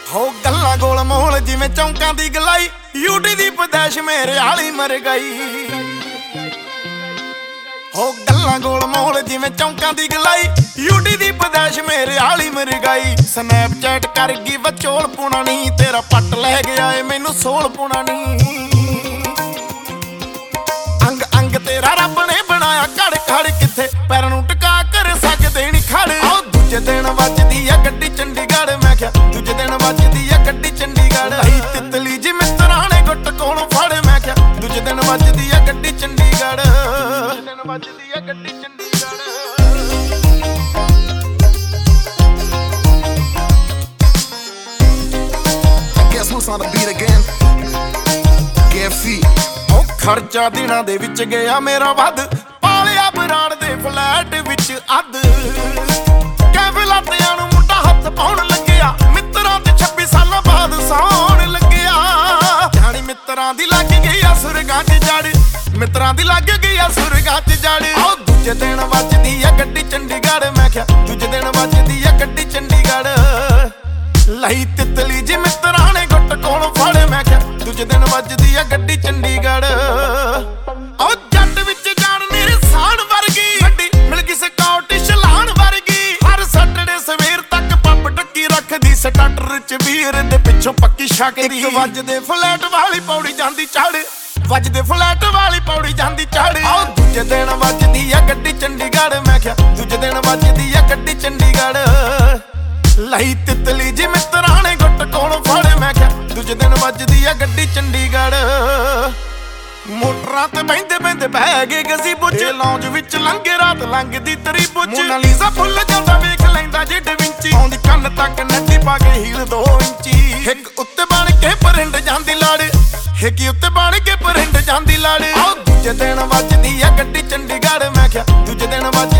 ਹੋ ਗੱਲਾਂ ਗੋਲ ਮੋਲ ਜਿਵੇਂ ਚੌਂਕਾਂ ਦੀ ਗਲਾਈ, ਯੂਟੀ ਦੀ ਪਦੈਸ਼ ਮੇਰੇ ਵਾਲੀ ਮਰ ਗਈ। ਹੋ ਗੱਲਾਂ ਗੋਲ ਮੋਲ ਜਿਵੇਂ ਚੌਂਕਾਂ ਦੀ ਗਲਾਈ, ਯੂਟੀ ਦੀ ਪਦੈਸ਼ ਮੇਰੇ ਵਾਲੀ ਮਰ ਗਈ। ਸਨੈਪਚੈਟ ਕਰ ਗਈ ਵਿਚੋਲ ਪੁਣਾ ਨੀ, ਤੇਰਾ ਪੱਟ ਲੈ ਗਿਆ ਏ ਮੈਨੂੰ ਸੋਲ ਪੁਣਾ ਨੀ। ਅੰਗ ਅੰਗ ਤੇਰਾ ਰੱਬ ਨੇ ਬਣਾਇਆ ਘੜ ਘੜ, ਕਿੱਥੇ ਪੈਰਾਂ ਨੂੰ ਟਿਕਾ ਕਰ ਸਕਦੇ ਨੀ ਖੜ। ਆਹ ਦੂਜੇ ਦਿਨ ਵੱਜਦੀ ਆ ਗੱਡੀ ਚੰਡੀਗੜ੍ਹ, ਮੈਂ ਕਿਹਾ ਦੂਜੇ ਦਿਨ ਵੱਜਦੀ ਆ ਗੱਡੀ ਚੰਡੀਗੜ੍ਹ। ਆਈ ਤਿਤਲੀ ਜੀ ਮਿੱਤਰਾਂ ਨੇ ਗੁੱਟ ਕੋਲੋਂ ਫੜ, ਮੈਂ ਕਿਹਾ ਦੂਜੇ ਦਿਨ ਵੱਜਦੀ ਆ ਗੱਡੀ ਚੰਡੀਗੜ੍ਹ, ਦੂਜੇ ਦਿਨ ਵੱਜਦੀ ਆ ਗੱਡੀ Chandigarh. Guess who's on the beat again? Gaffy. ਉਹ ਖਰਚਾ ਦਿਨਾਂ ਦੇ ਵਿੱਚ ਗਿਆ ਮੇਰਾ ਵੱਧ, ਪਾਲਿਆ ਬਰਾੜ ਦੇ ਫਲੈਟ ਵਿੱਚ ਅੱਧ। ਕੈਫੇ ਲਾਟਿਆਂ ਨੂੰ ਮੁੰਡਾ ਹੱਥ ਪਾਉਣ ਲੱਗਿਆ, ਮਿੱਤਰਾਂ ਤੇ 26 ਸਾਲਾਂ ਬਾਅਦ ਸੌਣ ਲੱਗਿਆ। ਜਾਣੀ ਮਿੱਤਰਾਂ ਦੀ ਲੱਗ ਗਈ ਆ ਸੁਰਗਾਂ 'ਚ ਜੜ, ਮਿੱਤਰਾਂ ਦੀ ਲੱਗ ਗਈ ਆ ਸੁਰਗਾਂ 'ਚ ਜੜ। ਆਹ ਦੂਜੇ ਦਿਨ ਵੱਜਦੀ ਆ ਗੱਡੀ ਚੰਡੀਗੜ੍ਹ, ਮੈਂ ਕਿਹਾ ਦੂਜੇ ਦਿਨ ਵੱਜਦੀ ਆ ਗੱਡੀ ਚੰਡੀਗੜ੍ਹ। ਲਈ ਤਿਤਲੀ ਜੀ ਮਿੱਤਰਾਂ ਨੇ ਗੁੱਟ ਕੋਲੋਂ ਫੜ, ਮੈਂ ਕਿਹਾ ਦੂਜੇ ਦਿਨ ਵੱਜਦੀ ਆ ਗੱਡੀ ਚੰਡੀਗੜ੍ਹ। ਉਹ ਜੱਟ ਵਿੱਚ ਜਾਣ ਨਿਰਸਾਨ ਵਰਗੀ ਗੱਡੀ ਮਿਲ ਗਈ ਸਕਾਟਿਸ਼ ਲਾਣ ਵਰਗੀ। ਹਰ ਸੈਟਰਡੇ ਸਵੇਰ ਤੱਕ ਪੱਬ ਟੱਕੀ ਰੱਖਦੀ, ਸਟਾਰਟਰ 'ਚ ਵੀਰ ਦੇ ਪਿੱਛੋਂ ਪੱਕੀ ਛਕਦੀ। ਇੱਕ ਵੱਜਦੇ ਫਲੈਟ ਵਾਲੀ ਪੌੜੀ ਜਾਂਦੀ ਚੜ, ਵੱਜਦੇ ਫਲੈਟ ਵਾਲੀ ਪੌੜੀ ਜਾਂਦੀ ਚੜ। ਆਹ ਦੂਜੇ ਦਿਨ ਵੱਜਦੀ ਆ ਗੱਡੀ ਚੰਡੀਗੜ੍ਹ, ਮੈਂ ਕਿਹਾ ਦੂਜੇ ਦਿਨ ਵੱਜਦੀ ਆ ਗੱਡੀ ਚੰਡੀਗੜ੍ਹ। ਲਈ ਤਿਤਲੀ ਜੀ ਮਿੱਤਰਾਂ ਨੇ ਗੁੱਟ ਕੋਲੋਂ ਫੜ, ਮੈਂ ਕਿਹਾ ਦੂਜੇ ਦਿਨ ਵੱਜਦੀ ਆ ਗੱਡੀ ਚੰਡੀਗੜ੍ਹ। ਮੋਟਰਾਂ ਤੇ ਬਹਿੰਦੇ ਬਹਿੰਦੇ ਬਹਿ ਗਏ ਗਜ਼ੀਬੋ 'ਚ, ਲੌਂਜ ਵਿੱਚ ਲੰਘੇ ਰਾਤ ਲੰਘਦੀ ਤਰੀਬੋ 'ਚ। ਮੋਨਾਲੀਜ਼ਾ ਫੁੱਲ ਜਾਂਦਾ ਵੇਖ ਲੈਂਦਾ ਜੇ ਡਵਿੰਚੀ, ਆਉਂਦੀ ਕੰਨ ਤੱਕ ਨੱਡੀ ਪਾ ਕੇ ਹੀਲ 2 ਇੰਚੀ। ਹਿੱਕ ਉੱਤੇ ਬਣ ਕੇ ਪਰਿੰਡ ਜਾਂਦੀ ਲੜ, ਹਿੱਕੀ ਉੱਤੇ ਬਣ ਕੇ ਪਰਿੰਡ ਜਾਂਦੀ ਲੜ। ਆਹ ਦੂਜੇ ਦਿਨ ਵੱਜਦੀ ਆ ਗੱਡੀ ਚੰਡੀਗੜ੍ਹ, ਮੈਂ ਕਿਹਾ ਦੂਜੇ ਦਿਨ ਵੱਜ